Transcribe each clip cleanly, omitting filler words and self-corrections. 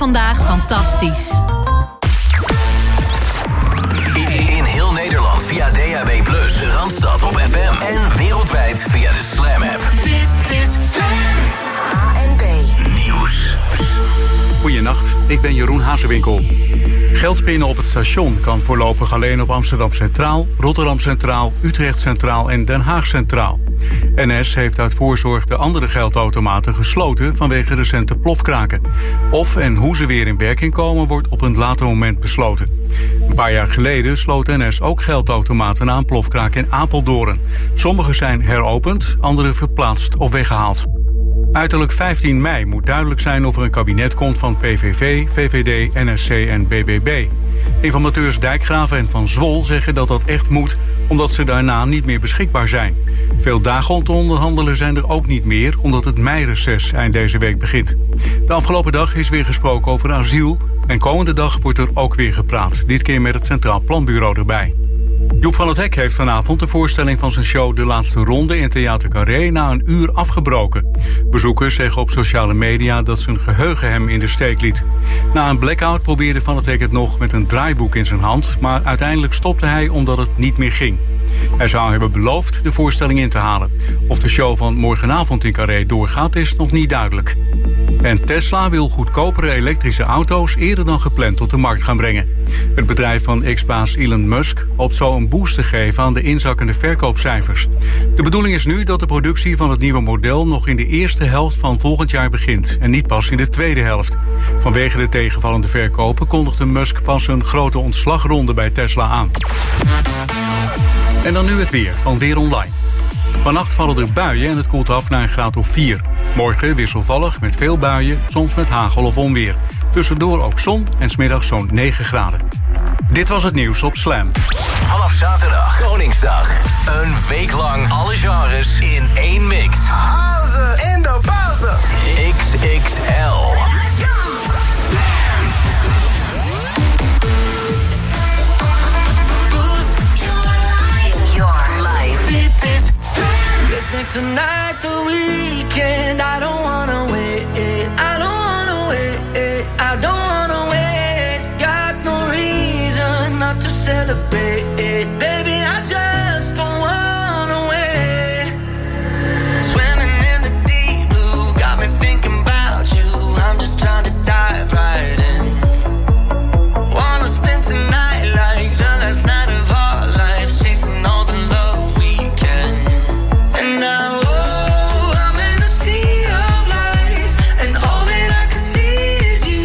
vandaag fantastisch. In heel Nederland via DAB+, de Randstad op FM en wereldwijd via de Slam app. Dit is Slam. ANP Nieuws. Goeienacht, ik ben Jeroen Hazewinkel. Geld pinnen op het station kan voorlopig alleen op Amsterdam Centraal, Rotterdam Centraal, Utrecht Centraal en Den Haag Centraal. NS heeft uit voorzorg de andere geldautomaten gesloten vanwege recente plofkraken. Of en hoe ze weer in werking komen wordt op een later moment besloten. Een paar jaar geleden sloot NS ook geldautomaten na een plofkraak in Apeldoorn. Sommige zijn heropend, andere verplaatst of weggehaald. Uiterlijk 15 mei moet duidelijk zijn of er een kabinet komt van PVV, VVD, NSC en BBB. Informateurs Dijkgraven en Van Zwol zeggen dat dat echt moet, omdat ze daarna niet meer beschikbaar zijn. Veel dagen om te onderhandelen zijn er ook niet meer, omdat het meireces eind deze week begint. De afgelopen dag is weer gesproken over asiel en komende dag wordt er ook weer gepraat. Dit keer met het Centraal Planbureau erbij. Joep van het Hek heeft vanavond de voorstelling van zijn show De Laatste Ronde in Theater Carré na een uur afgebroken. Bezoekers zeggen op sociale media dat zijn geheugen hem in de steek liet. Na een blackout probeerde Van het Hek het nog met een draaiboek in zijn hand, maar uiteindelijk stopte hij omdat het niet meer ging. Hij zou hebben beloofd de voorstelling in te halen. Of de show van morgenavond in Carré doorgaat is nog niet duidelijk. En Tesla wil goedkopere elektrische auto's eerder dan gepland tot de markt gaan brengen. Het bedrijf van ex-baas Elon Musk hoopt zo een boost te geven aan de inzakkende verkoopcijfers. De bedoeling is nu dat de productie van het nieuwe model nog in de eerste helft van volgend jaar begint en niet pas in de tweede helft. Vanwege de tegenvallende verkopen kondigde Musk pas een grote ontslagronde bij Tesla aan. En dan nu het weer van Weer Online. Vannacht vallen er buien en het koelt af naar een graad of 4. Morgen wisselvallig met veel buien, soms met hagel of onweer. Tussendoor ook zon en 's middags zo'n 9 graden. Dit was het nieuws op Slam. Vanaf zaterdag, Koningsdag. Een week lang alle genres in één mix. Pauze in de pauze. XXL. Dit is Slam. Let's make tonight the weekend. I don't wanna wait. I don't wanna wait. I don't wanna wait. Got no reason not to celebrate. Baby, I just don't wanna wait. Swimming in the deep blue got me thinking about you. I'm just trying to dive right in. Wanna spend tonight like the last night of our lives, chasing all the love we can. And now, oh, I'm in a sea of lights, and all that I can see is you.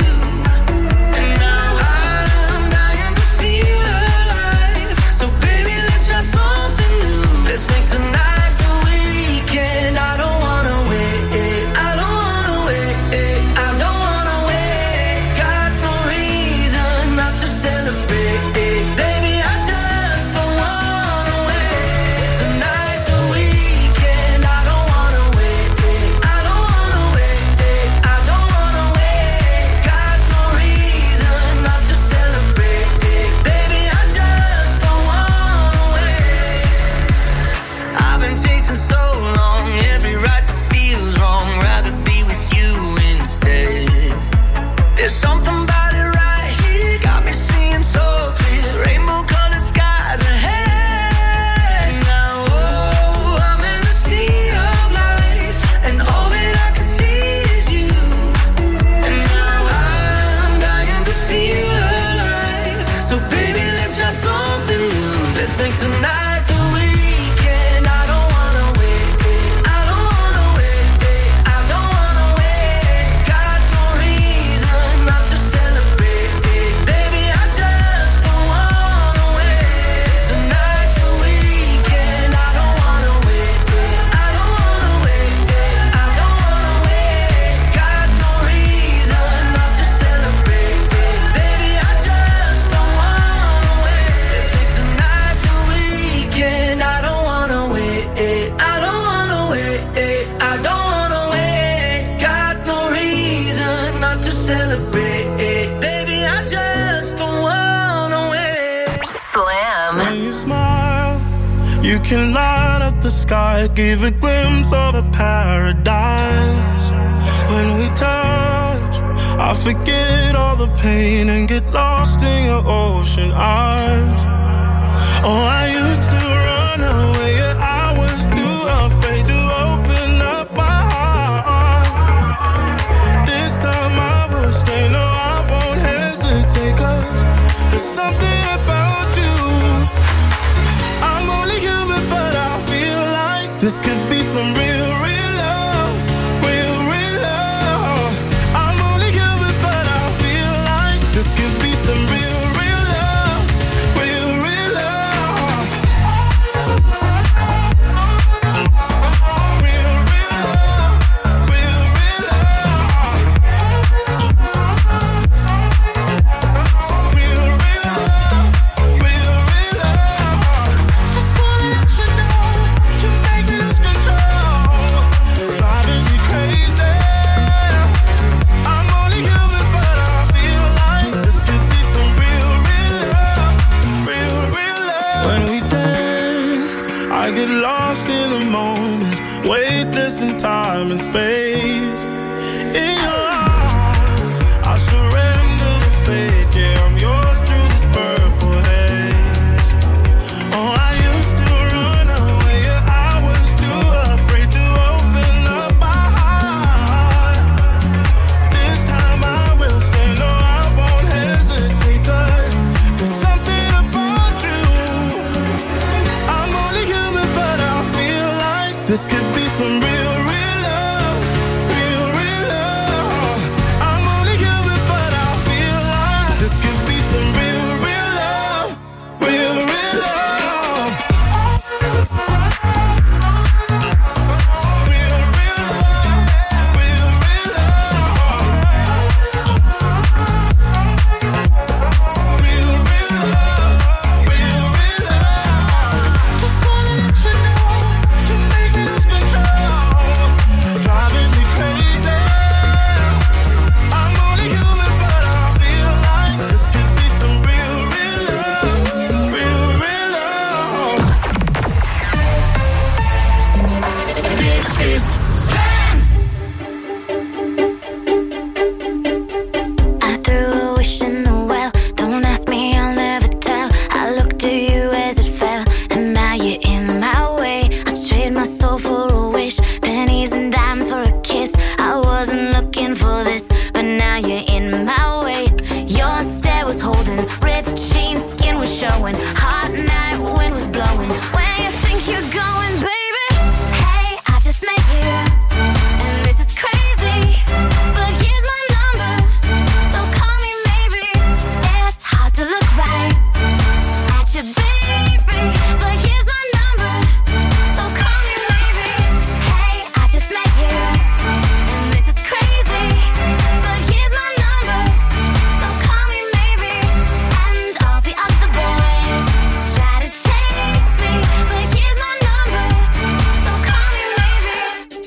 And now I'm dying to feel alive. So baby, let's try something new. Let's make tonight the weekend. I don't wanna wait. I don't wanna wait. I don't wanna wait. Got no reason not to celebrate. Baby, I just don't wanna wait. Tonight's the weekend. I don't wanna wait. I don't wanna wait. I don't wanna wait. Got no reason not to celebrate. Baby, I just don't wanna wait. I've been chasing so long, every right that feels wrong. Rather be with you instead. There's something about it right here, got me seeing so clear. Rainbow colored skies ahead. Now, oh, I'm in a sea of lights, and all that I can see is you. And now I'm dying to feel alive. So baby, let's try something new. Let's make tonight the weekend. I don't wanna wait. I don't wanna wait. I don't wanna wait. Got no reason not to celebrate. Baby, I just don't wanna wait. Tonight's the weekend. I don't wanna wait. I don't wanna wait. I don't wanna wait. Got no reason not to celebrate. Baby, I just don't wanna wait. Let's make tonight the weekend. I don't wanna wait. I don't wanna wait. I don't wanna wait. Got no reason not to celebrate. Baby, I just don't wanna wait. Slam. When you smile, you can light up the sky, give a glimpse of a paradise. When we touch, I forget all the pain and get lost in your ocean eyes. Oh, I used to run away, yeah, I was too afraid to open up my heart. This time I will stay, no, I won't hesitate, 'cause there's something about you. I'm only human, but I feel like this could be some real, real love, real, real love. I'm only human, but I feel like this could be some real, real love, real, real love. Real, real love, real, real love. Real, real love, real, real love. Just wanna let you know, you make me lose control, driving me crazy. I'm only human, but I feel like this could be some real, real love, real, real love. When we dance, I get lost in the moment, weightless in time and space. In your arms, I surrender to fate. Yeah, I'm yours through this purple haze. Oh, I used to run away, yeah, I was too afraid to open up my heart. This time I will stay, no, I won't hesitate, 'cause there's something about you. I'm only human, but I feel like this could be some real, real love, real, real love. I'm only human, but I feel like this could be some real, real love, real, real love. Real, real love, real, real love. Real, real love, real, real love. Just wanna let you know, you make me lose control, driving me crazy. I'm only human, but I feel like this could be some real, real love, real, real love. Dit is I threw a wish in the well. Don't ask me, I'll never tell. I looked at you as it fell, and now you're in my way. I trade my soul for a wish, pennies and dimes for a kiss. I wasn't looking for this, but now you're in my way. Your stare was holding, ripped jeans, skin was showing. Hot night, wind was blowing. Where you think you're going, baby? Hey, I just met you, and this is crazy, but here's my number, so call me maybe. It's hard to look right at you, baby, but here's my number, so call me maybe. Hey, I just met you, and this is crazy, but here's my number, so call me maybe. And all the other boys try to chase me, but here's my number, so call me maybe.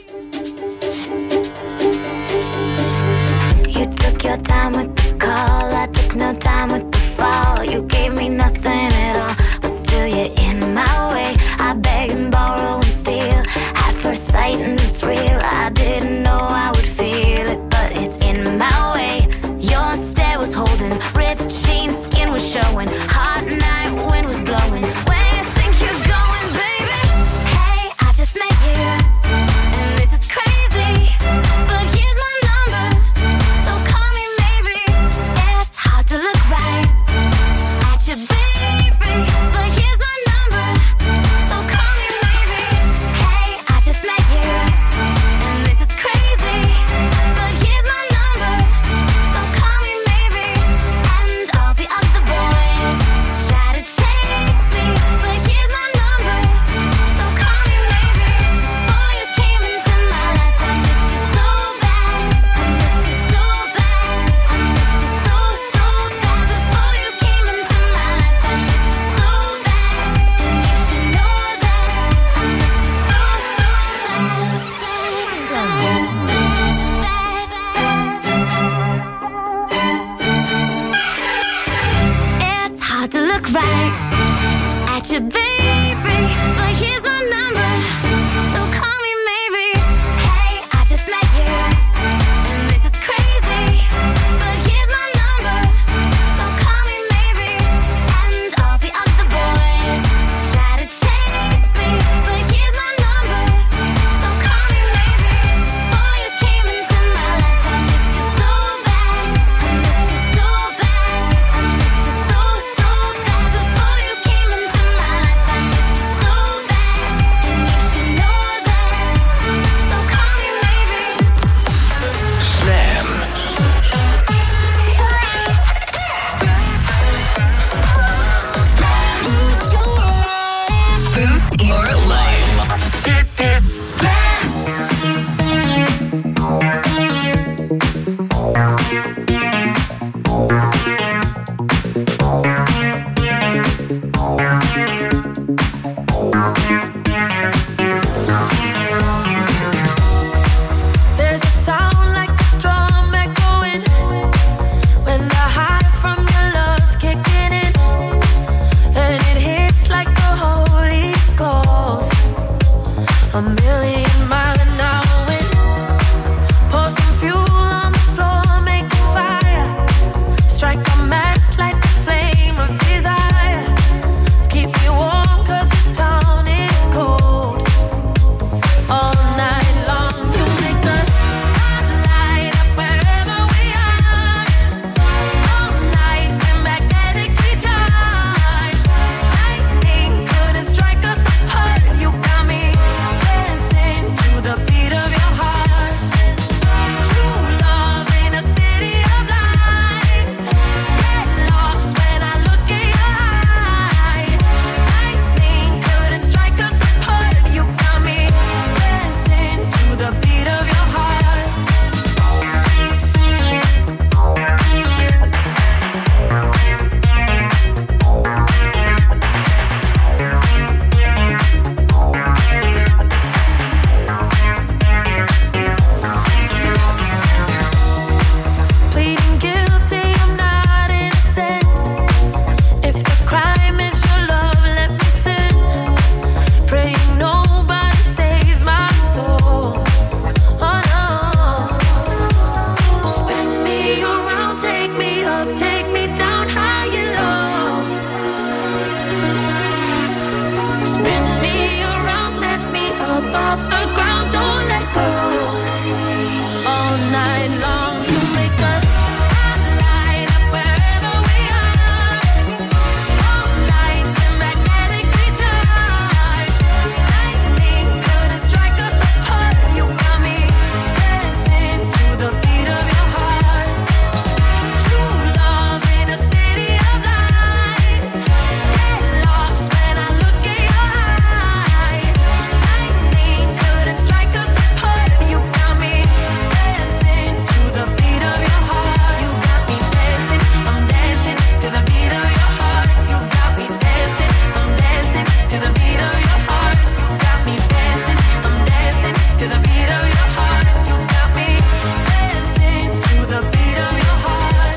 You took your time with the call, I took no time with the fall. You gave me nothing at all, but still you're in my way. I beg and borrow and steal at first sight, and it's real. I didn't know I would feel it, but it's in my way. Your stare was holding, ripped jeans, skin was showing. Hot night, wind was blowing. Where you think you're going, baby? Hey, I just met you, and this is crazy, but here's my number, so call me maybe. It's hard to look right at you, baby, but here's my number, so call me maybe. Hey, I just met you, and this is crazy, but here's my number, so call me maybe. And all the other boys try to chase me, but here's my number, so call me maybe. Before you came into my life, I missed you so bad. I missed you so bad. I missed you so, so bad. Before you came into my life, I missed you so bad. And you should know that I missed you so, It's hard to look right at you, baby, but here's my number, so call me maybe. Hey, I just met you, and this is crazy, wake me up, take me down high and low. Spin me around, lift me up off the ground, don't let go. All night long, you make us light up wherever we are. All night, we're magnetically charged. Lightning couldn't strike us apart. You got me dancing to the beat of your heart. True love in a city of lights. Get lost when I look in your eyes. Lightning couldn't strike us apart. You got me dancing to the beat of your heart. You got me dancing, I'm dancing to the beat of your heart. You got me dancing, I'm dancing to the beat of your heart. You got me dancing, I'm dancing to the beat of your heart. You got me dancing to the beat of your heart.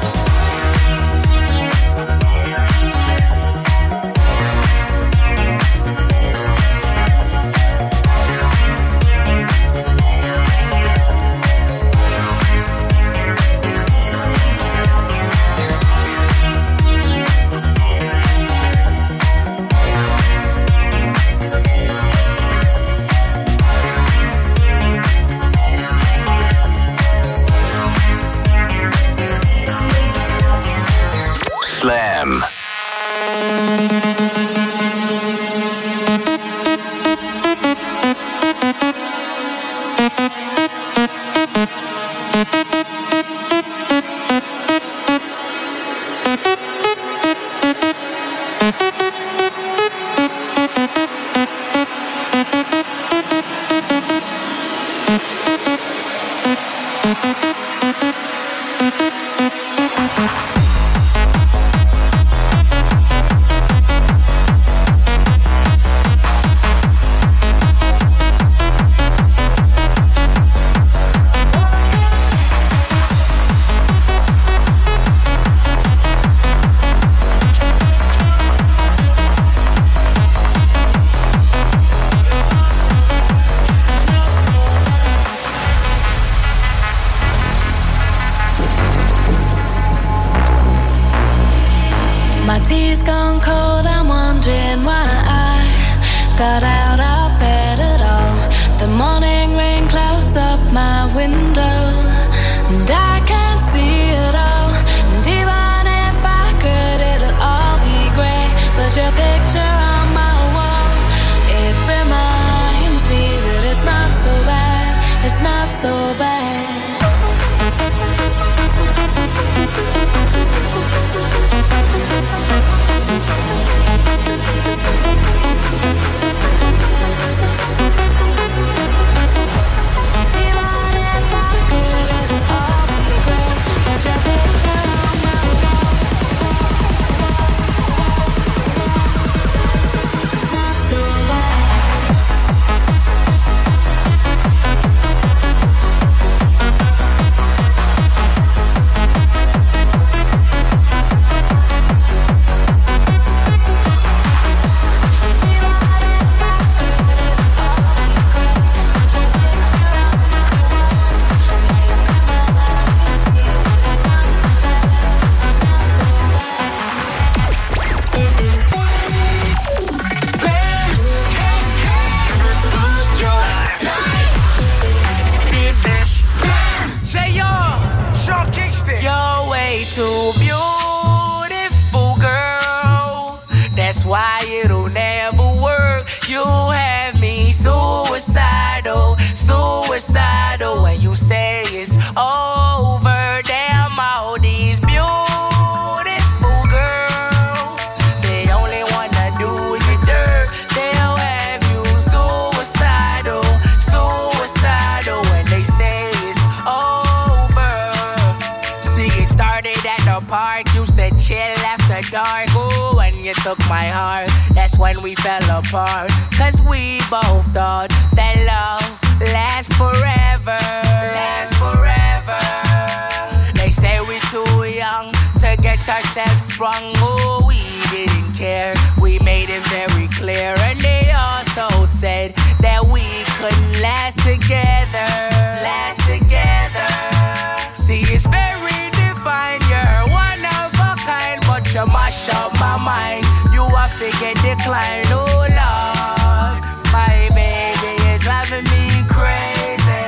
Slam. My tea's gone cold, I'm wondering why I got out of bed at all. The morning rain clouds up my window, and I can't see it all. And even if I could, it'll all be grey. But your picture on my wall, it reminds me that it's not so bad, it's not so bad. Too beautiful, girl. That's why it'll never work. You have me suicidal, suicidal. When you say it's over, damn all these beautiful girls, they only wanna do you dirt. They'll have you suicidal, suicidal. When they say it's over. See, it started at the park, used to chill after dark. Ooh, when you took my heart, that's when we fell apart. Cause we both thought that love lasts forever, lasts forever. They say we're too young to get ourselves sprung. Ooh, we didn't care, we made it very clear. And they also said that we couldn't last together, last together. See, it's very defined. you mash up my mind. You a figure decline, oh Lord. My baby, you're driving me crazy.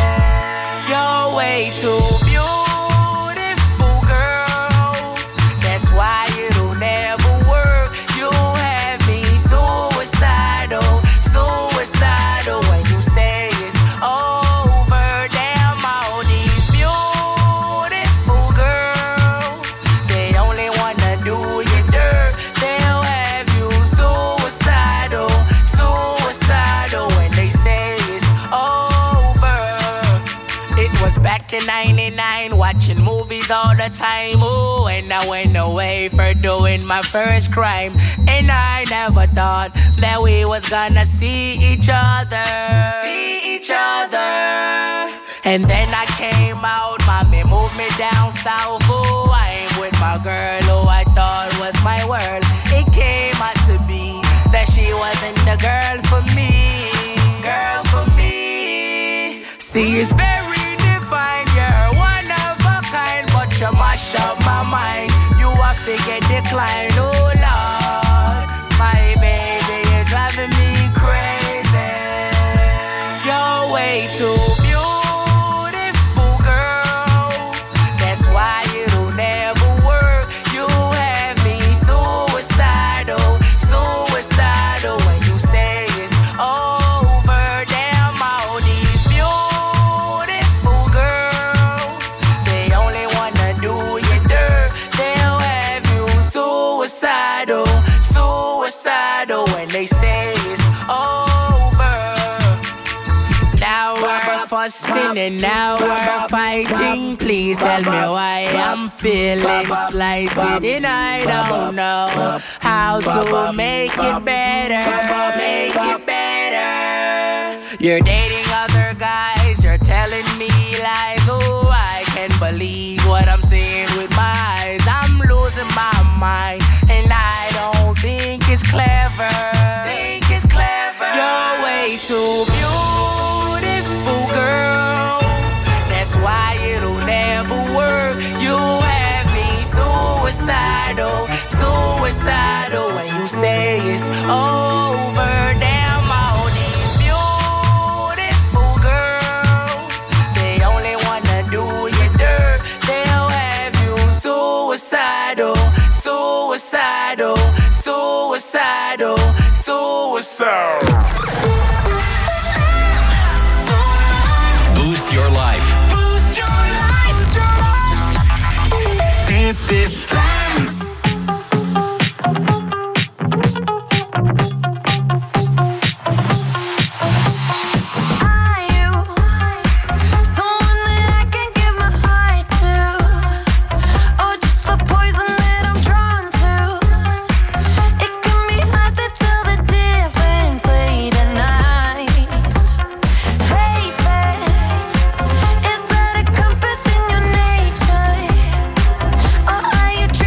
You're way too beautiful, girl. That's why it'll never work. You have me suicidal, suicidal when you say it's over. Damn, all these beautiful girls, they only wanna do you dirt. They'll have you suicidal, suicidal when they say it's over. It was back in 99, watching movies all the time. Ooh, and I went away for doing my first crime. And I never thought that we was gonna see each other. See each other. And then I came out, mommy moved me down south. Ooh, I ain't with my girl who I thought was my world. It came out to be that she wasn't the girl for me. Girl for me. See, it's very divine, you're one of a kind, but you mash up my mind. You a figure decline, oh Lord. My baby, you're driving me crazy. You're way too beautiful, girl. That's why it'll never work. You have me suicidal, suicidal when you say it's over. Damn, all these beautiful girls, they only wanna do you dirt. They'll have you suicidal, suicidal when they say it's over. Now we're fussing and now we're fighting. Please tell me why I'm feeling slighted and I don't know how to make it better. Make it better. You're dating other guys, you're telling me lies. Oh, I can't believe what I'm seeing with my eyes. I'm losing my mind and I don't think it's clever. Think it's clever. You're way too beautiful, girl. That's why it'll never work. You have me suicidal, suicidal when you say it's over. Damn, all these beautiful girls, they only wanna do you dirt. They'll have you suicidal, suicidal, suicidal, suicidal. Boost your life. Boost your life. Boost your life. Dit is Slam. Are you someone that I can give my heart to, or just the poison that I'm drawn to? It can be hard to tell the difference late at night. Hey, faith, is that a compass in your nature, or are you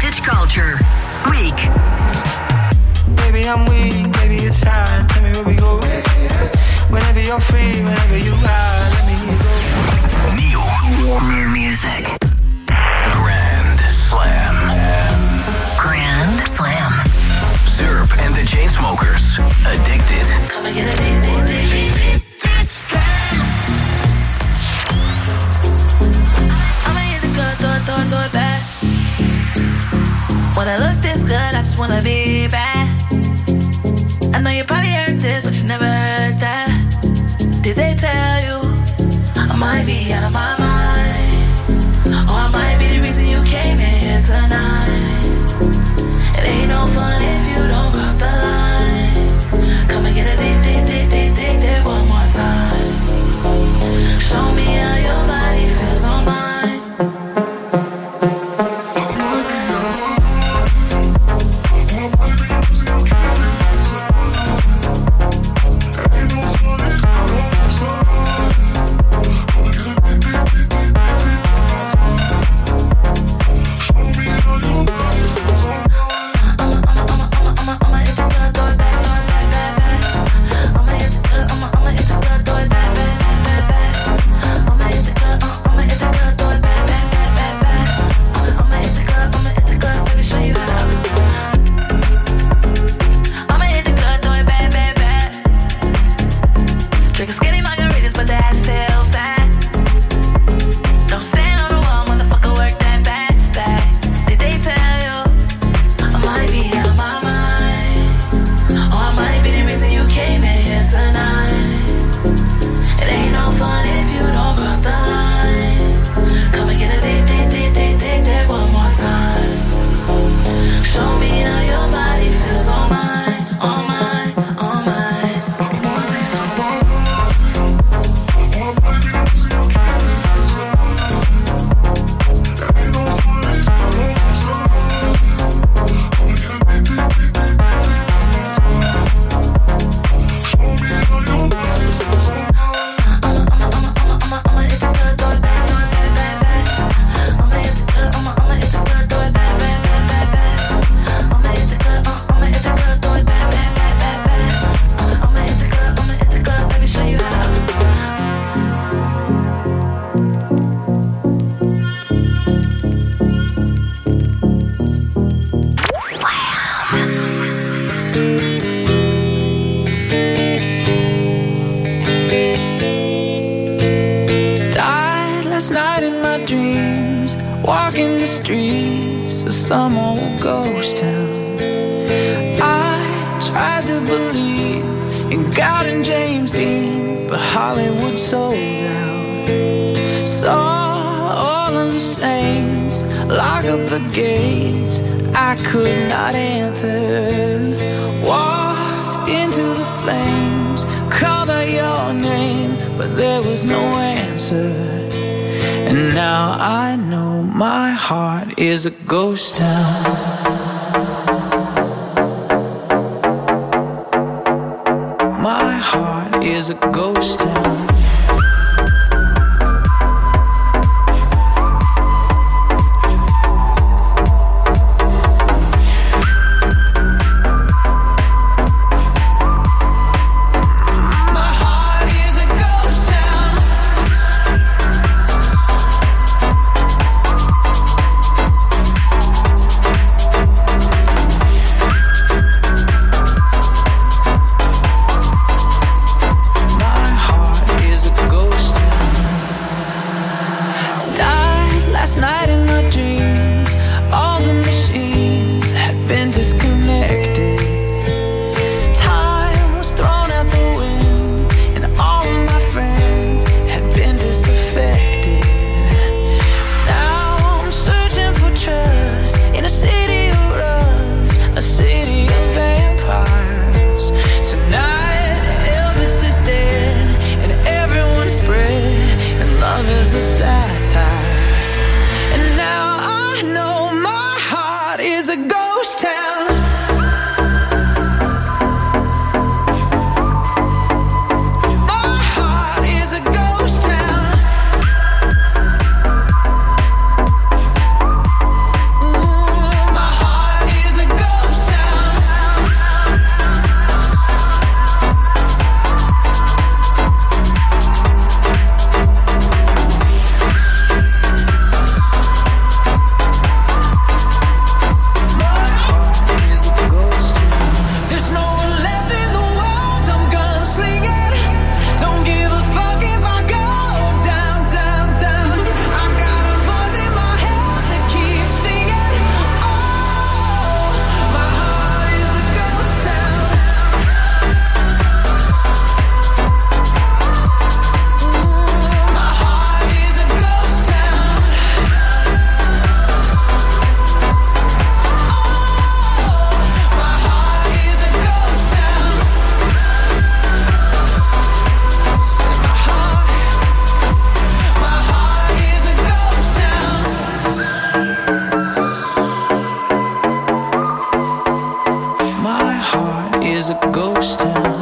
Vintage Culture Week. Baby, I'm weak, baby, it's time. Tell me where we go. Whenever you're free, whenever you are, let me go. New music. Grand Slam. Grand Slam. Zerp and the Chainsmokers. Addicted. Come and get addicted. I'ma hit the club, throw it back. When I look this good, I just wanna be bad. I know you probably heard this, but you never heard that. Did they tell you I might be out of my mind? Or I might be the reason you came in here tonight. It ain't no fun if you don't cross the line. Come and get addicted one more time. Show me how your body feels on mine. Is a ghost town. My heart is a ghost town. ghost town.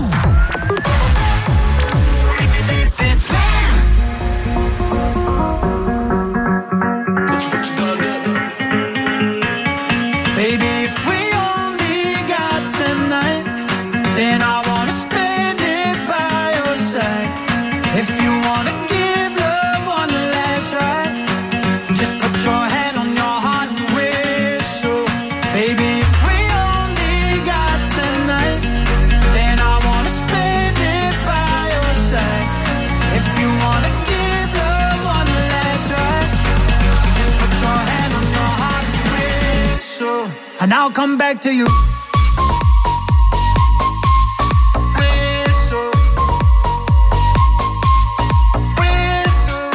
Baby, if we only got tonight, then I wanna spend it by your side. If you wanna give love one last try, just put your hand on your heart and whistle. Baby, if we only got tonight, then I wanna spend it by your side. If you wanna give love one last try, just put your hand on your heart and whistle. And I'll come back to you. Whistle. Whistle.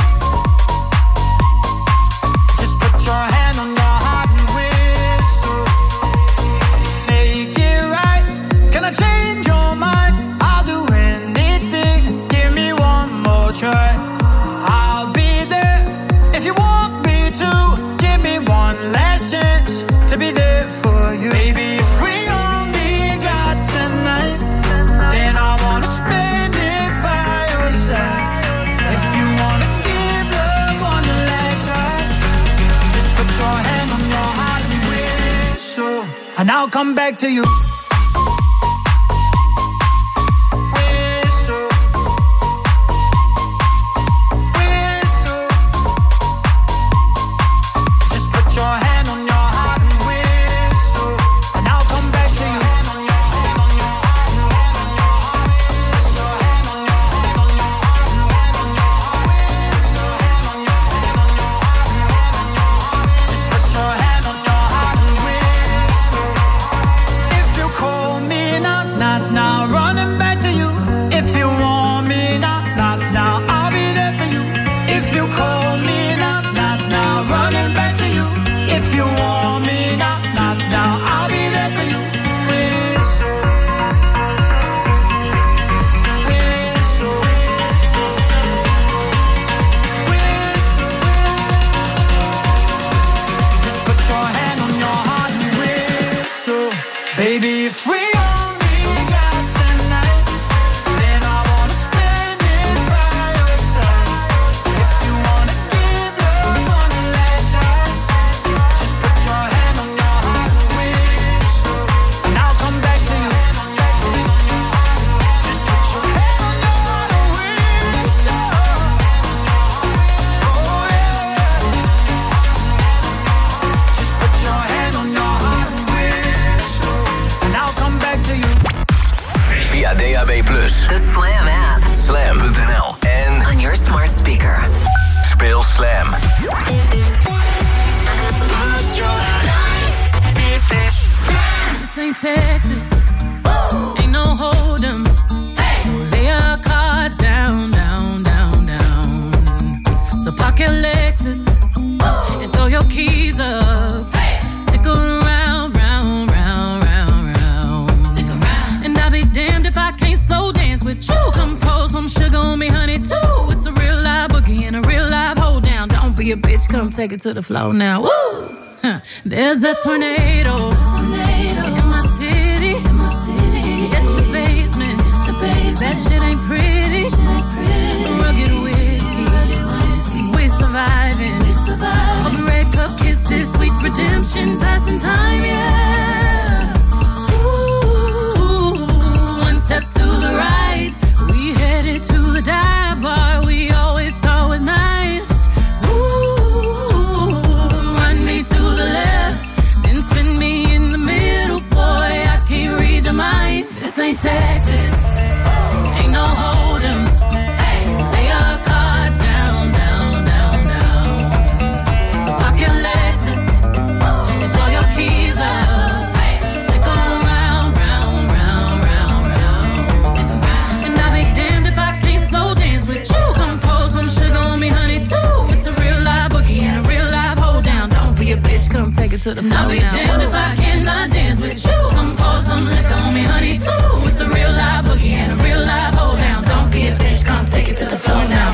Just put your hand on your heart and whistle. Make it right. Can I change your mind? I'll do anything. Give me one more try. I'll be there if you want me to. Give me one last chance to be there for you. Baby, if we only got tonight, then I wanna spend it by your side. If you wanna give love one last try, just put your hand on your heart and whistle. And I'll come back to you. Whistle. Whistle. Just put your hand on your heart and whistle. And I'll come back to you. Put your hand on your heart and whistle. If you call me now, not now, running back to you. If you want me now, not now, I'll be there for you. If you call me now, not now, running back to you. If you want me now, not now, I'll be there for you. Whistle. Whistle. Whistle. Just put your hand on your heart and whistle. Baby, if we only got tonight, then I wanna spend it by your side. If you wanna give love one last try, just put your hand on your heart and whistle. And I'll come back to you. Just put your hand on your heart and whistle. Oh yeah. Just put your hand on your heart and whistle. And I'll come back to you. Via DAB+, The Slam app. slam.nl en On your smart speaker. speel Slam. Boost your life. Beat this. This ain't Texas. Ain't no hold'em. So lay your cards down, down, down, down. So park your Lexus and throw your keys up. Stick around, round, round, round, round. Stick around. And I'll be damned if I can't slow dance with you. Come pour some sugar on me, honey, too. It's a real live boogie and a real live hold down. Don't be a bitch, come take it to the floor now. Woo! Huh. There's a tornado. In my city. Get the basement. That shit ain't pretty. Rugged whiskey. We're surviving. All the red cup kisses, sweet redemption, passing time, yeah. Ooh, one step to the right. We headed to the dive bar we always thought was nice. Ooh, run me to the left, then spin me in the middle, boy. I can't read your mind. This ain't Texas, ain't no hold'em. Lay your cards down, down, down, down. So park your Lexus and throw your keys up. Stick around, round, round, round, round. And I'll be damned if I can't slow dance with you. Come pour some sugar on me, honey, too. It's a real live boogie and a real live hold down. Don't be a bitch, come take it to the floor now. I'll be damned if I cannot dance with you. Come pour some liquor on me, honey, too. It's a real live boogie and a real live hold down. Don't be a bitch, come take it to the floor now.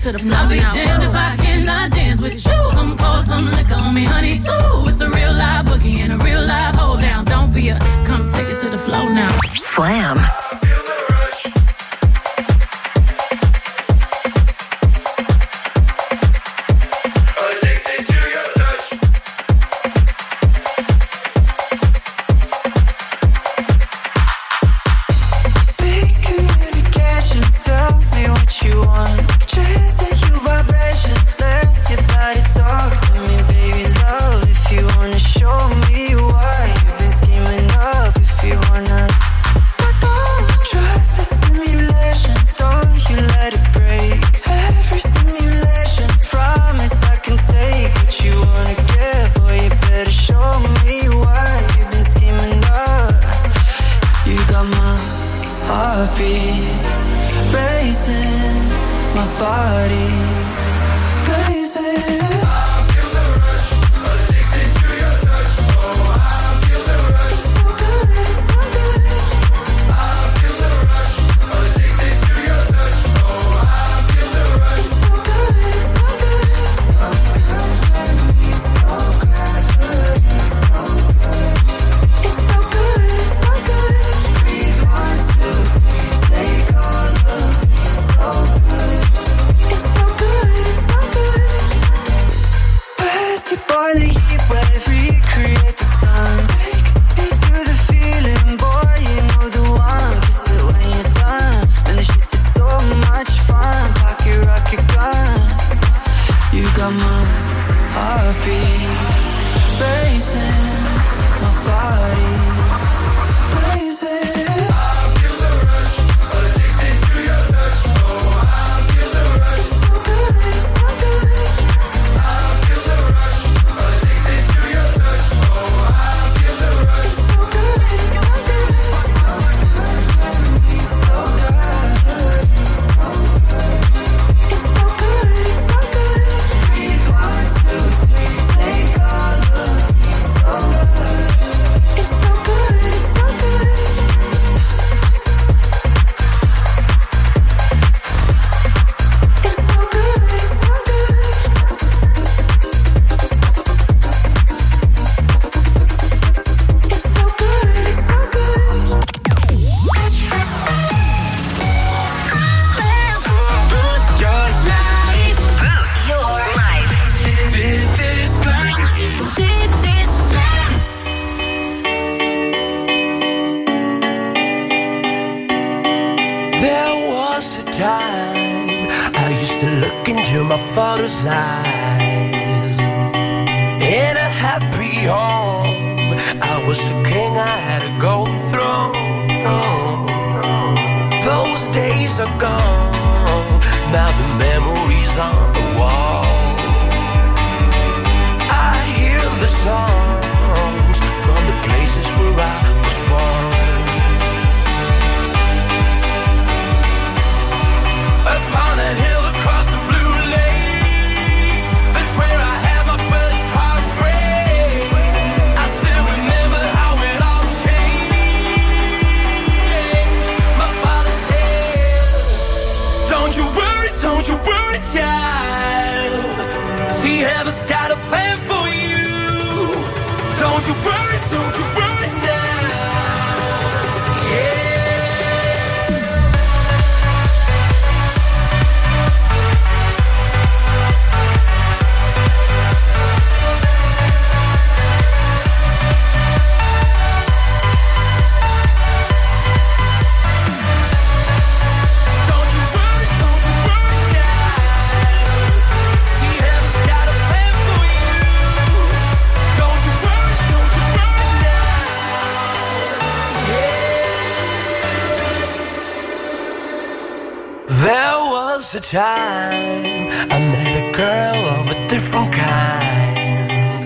to the floor. I'll be damned if I cannot dance with you. Come pour some liquor on me, honey, too. It's a real live boogie and a real live hold down. Don't be a come take it to the floor now. Slam. A time I met a girl of a different kind.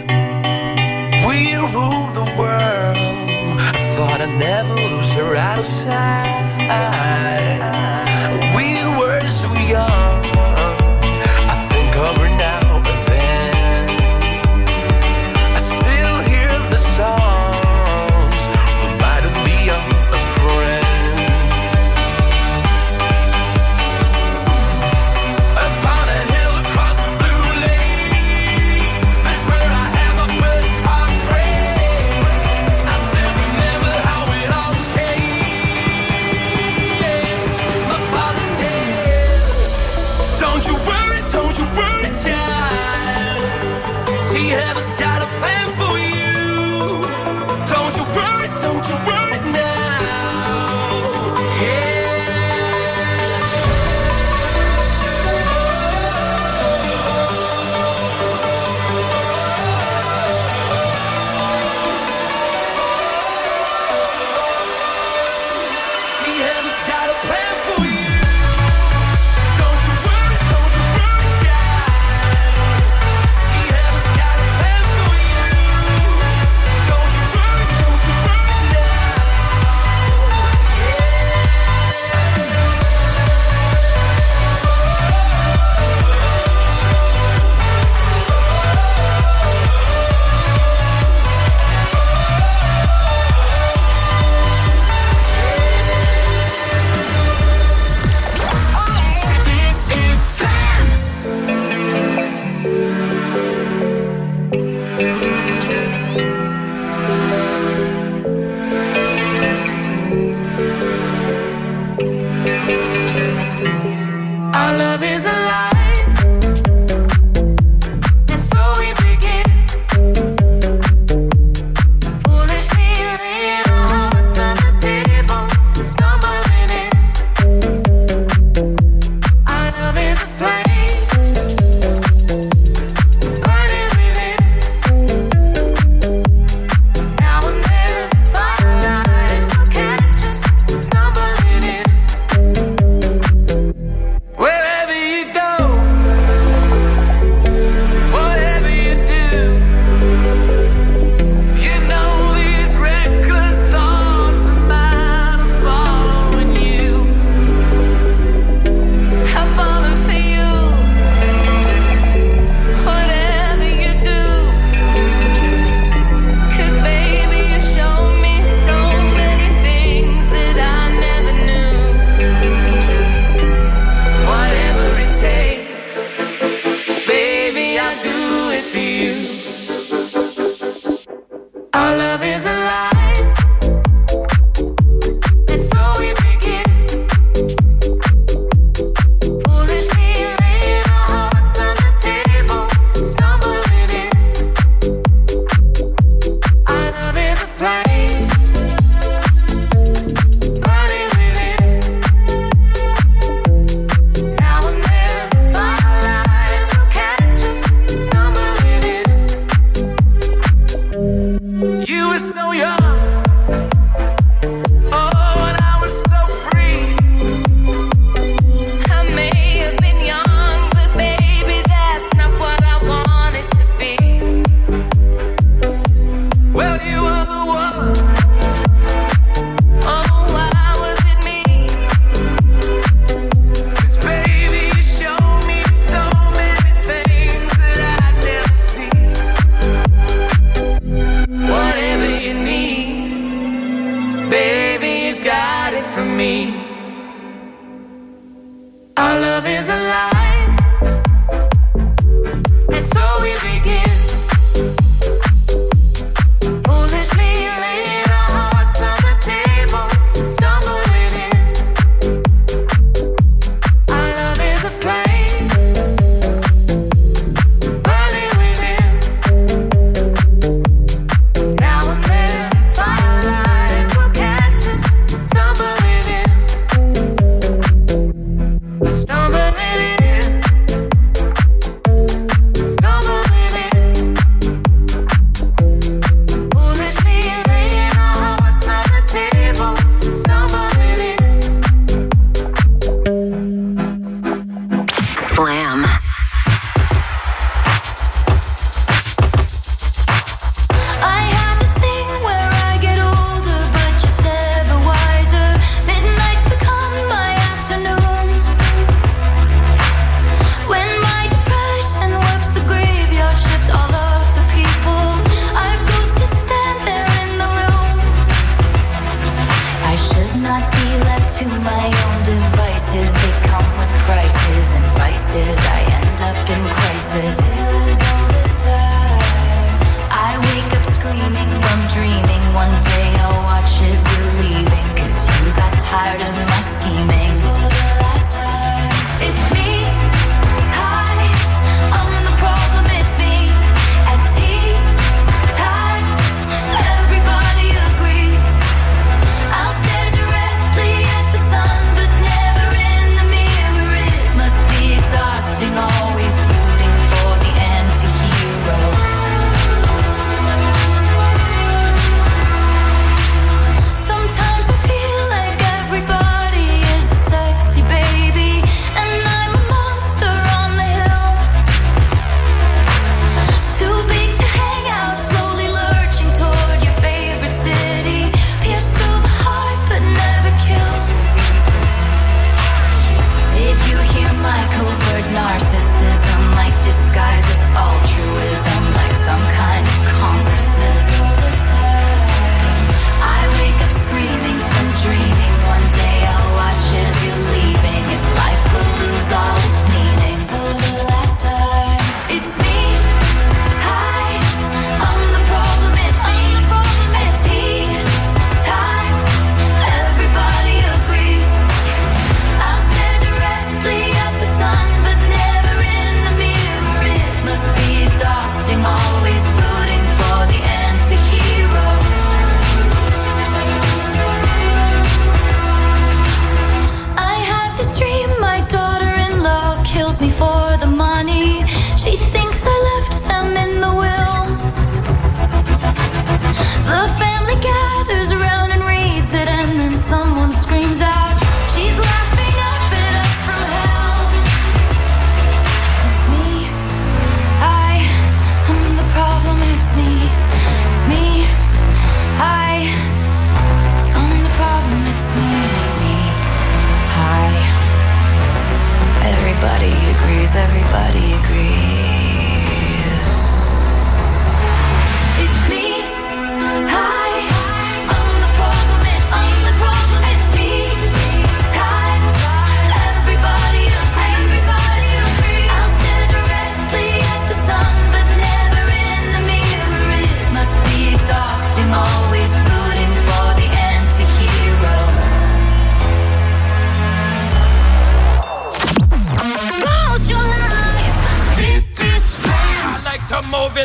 We ruled the world. I thought I'd never lose her out of sight. We were so young. I think of her now and then. I still hear the songs reminding me of a friend. Upon a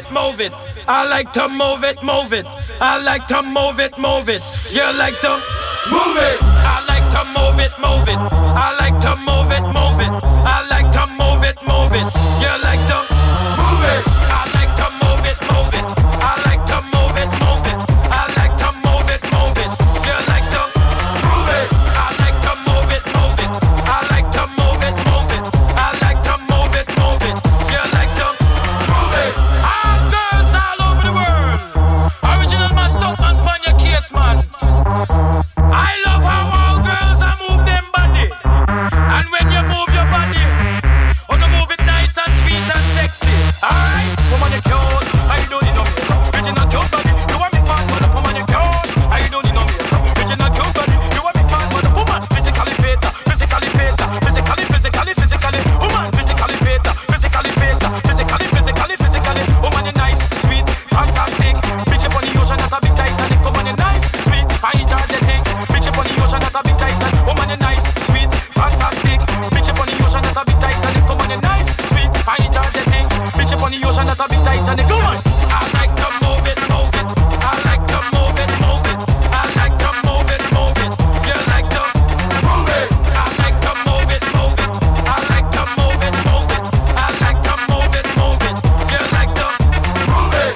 it, move it. I like to move it, move it. I like to move it, move it. You like to move it. I like to move it, move it. I like to move it, move it. I like to move it, move it. You like to move it. I like to move it, move it. I like to move it, move it. I like to move it, move it. You like to move it. I like to move it, move it. I like to move it, move it. I like to move it, move it. You like to move it. All girls all over the world. Original man, stunt man, pon your case, man. I love how all girls are move them body. And when you move your body, oh no, move it nice and sweet and sexy. Alright, woman you cute, I don't need no makeup. Original cute body, you want me man, but the woman you cute, I don't need no makeup. Original cute body, you want me man, but the woman physically fit, physically fit, physically, woman physically fit, physically fit, physically, woman you nice, sweet, fantastic. Bitch up on the ocean, not a big Titanic. Woman you nice, sweet, fine, energetic. Bitch up on the ocean, not a big Titanic. Woman you nice, sweet, fantastic. Bitch up on the ocean, not a big Titanic. Woman you nice, sweet, fine, energetic. Bitch up on the ocean, not a big Titanic. Come on, I like to move it, move it. I like to move it, move it. I like to move it, move it. You like to move it. I like to move it, move it. I like to move it, move it. I like to move it, move it. You like to move it.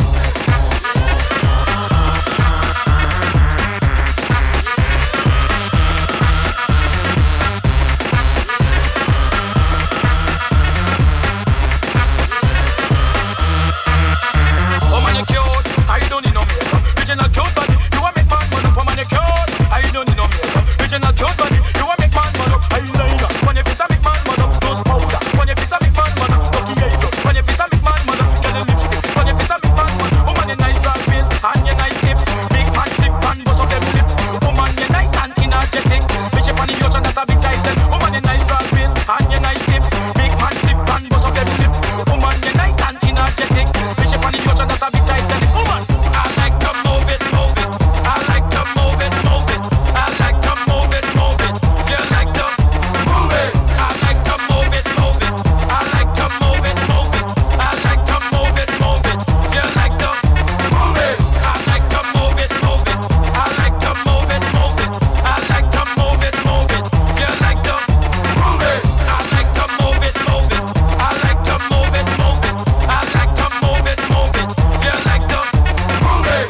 Woman you cute, I don't need no makeup. Original cute body, you want make man man up. Woman you cute, I don't need no makeup. Original cute body, you want make man man up. Eyeliner, when you face a make man man up. Nose powder, when you face a make man man up. Lucky eyebrow, when you face a make man man up. Get a lipstick, when you face a make man man up. Woman you nice broad face and you nice hip. Big man flip and bust up them lip. Woman you nice and energetic. Bitch up on the ocean, that's a big title. Woman you nice broad face and you nice hip. Big man flip and bust up them lip. Woman you nice and energetic. Bitch up on the ocean, that's a big title. Woman, I like to move it, move it. I like to move it, move it. I like to move it, move it. You like to move it. I like to move it, move it. I like to move it, move it. I like to move it, move it. You like to move it. I like to move it, move it. I like to move it, move it. I like to move it, move it. You like to move it. I like to move it, move it. I like to move it, move it. I like to move it, move it. You like to move it.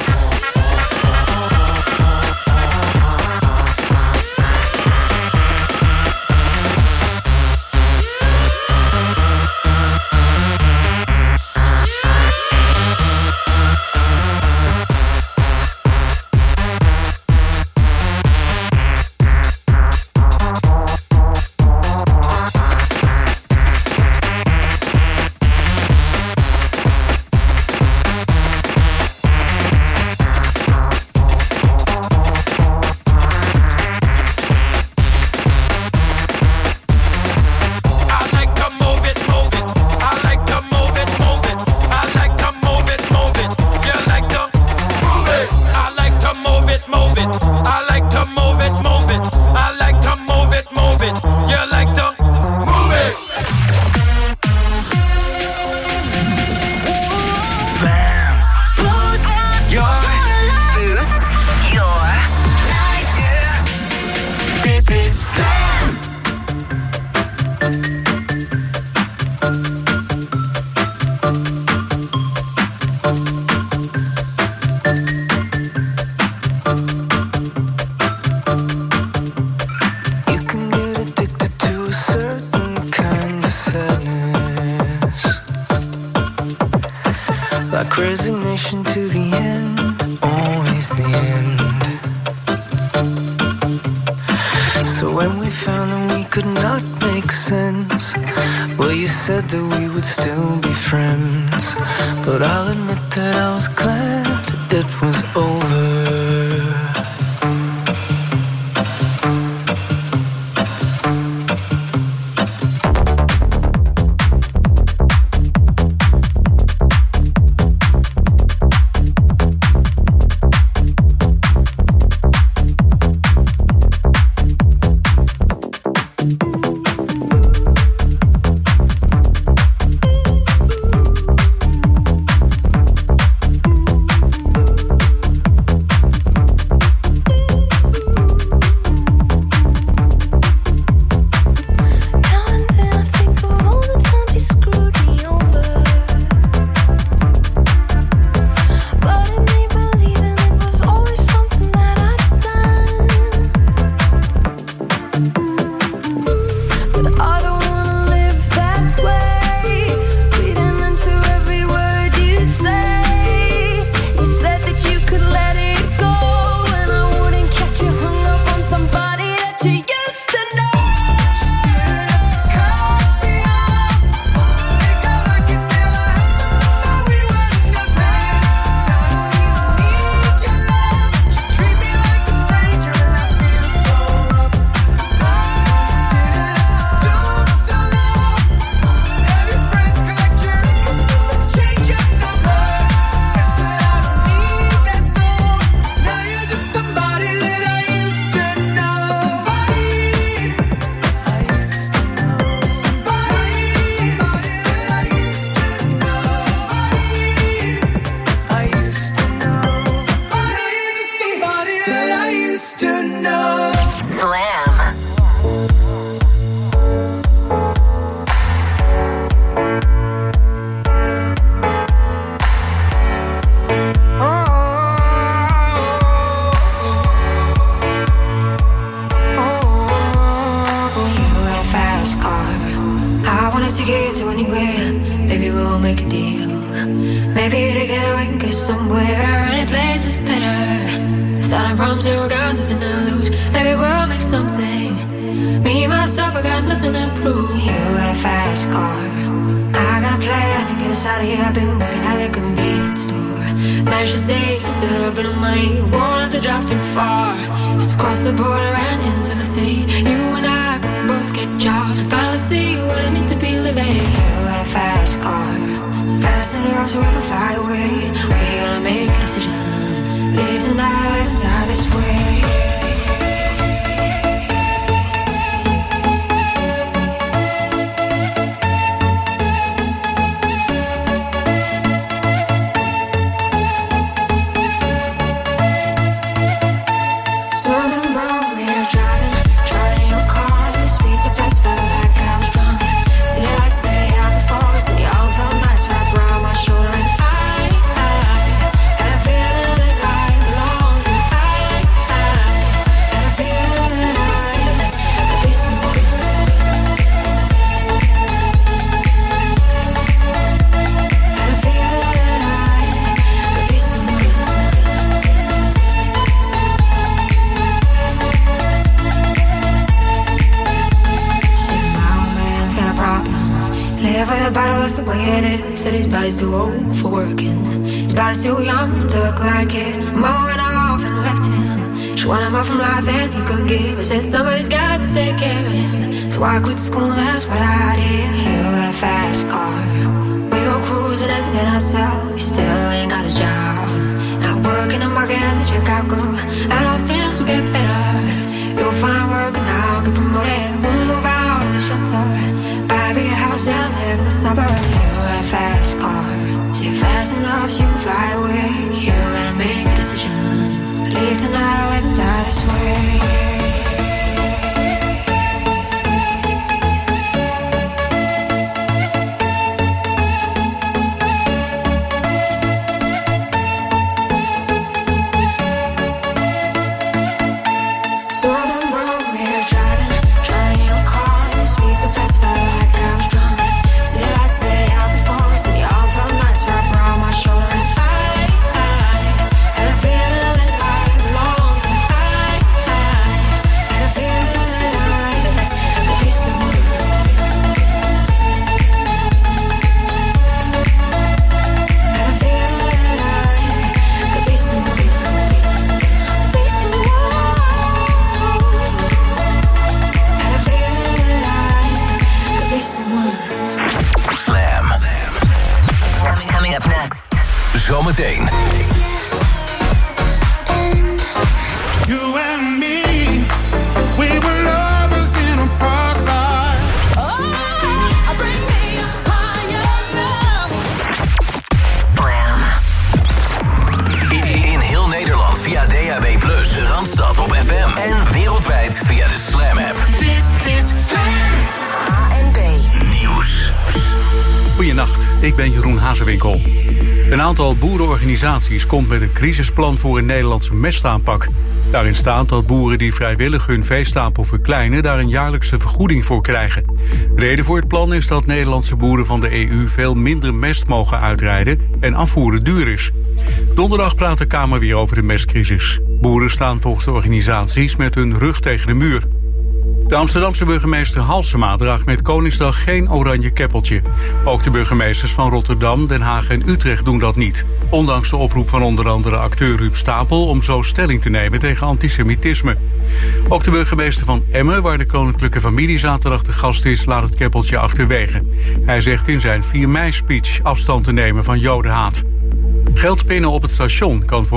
I like to move it, move it. I like to move it, move it. I like to move it, move it. You like to move it. I like to move it, move it. I like to move it, move it. I like to move it, move it. You like to move it. Slam. Boost your life. This is Slam. You can get addicted to a certain kind of sadness, like resignation to the end, always the end. So when we found that we could not make sense, well, you said that we would still be friends. But I'll admit that I was glad it was over. any place is better. Starting from zero, got nothing to lose. Maybe we'll make something. Me, myself, I got nothing to prove. You got a fast car, I got a plan to get us out of here. I've been working at the convenience store. Managed to save just a little bit of money. Won't have to drive too far. Just cross the border and into the city. You and I can both get jobs and finally see what it means to be living. You got a fast car, so fast enough so we can fly away. We're gonna make a decision. Live tonight and die this way. That's the way it is. Said his body's too old for working. His body's too young to look like his. Mama went off and left him. She wanted more from life than he could give. I said somebody's got to take care of him. So I quit school, that's what I did. You got a fast car, we go cruising, entertain ourselves. You still ain't got a job. Not working the market as a checkout girl. And all things will get better. You'll find work now, get promoted. We'll move out of the shelter. Buy a bigger house and live in the suburbs. You got a fast car, say fast enough so you can fly away. You gotta make a decision. Leave tonight or live and die this way. Zometeen. You and me, we were lovers in a past life. Oh, bring me a higher love. Slam. In heel Nederland via DAB+, Randstad op FM en wereldwijd via de Slam app. Dit is Slam. ANP Nieuws. Goedenacht, ik ben Jeroen Hazewinkel. Een aantal boerenorganisaties komt met een crisisplan voor een Nederlandse mestaanpak. Daarin staat dat boeren die vrijwillig hun veestapel verkleinen daar een jaarlijkse vergoeding voor krijgen. Reden voor het plan is dat Nederlandse boeren van de EU veel minder mest mogen uitrijden en afvoeren duur is. Donderdag praat de Kamer weer over de mestcrisis. Boeren staan volgens de organisaties met hun rug tegen de muur. De Amsterdamse burgemeester Halsema draagt met Koningsdag geen oranje keppeltje. Ook de burgemeesters van Rotterdam, Den Haag en Utrecht doen dat niet. Ondanks de oproep van onder andere acteur Huub Stapel om zo stelling te nemen tegen antisemitisme. Ook de burgemeester van Emmen, waar de koninklijke familie zaterdag te gast is, laat het keppeltje achterwege. Hij zegt in zijn 4 mei-speech afstand te nemen van jodenhaat. Geld pinnen op het station kan voor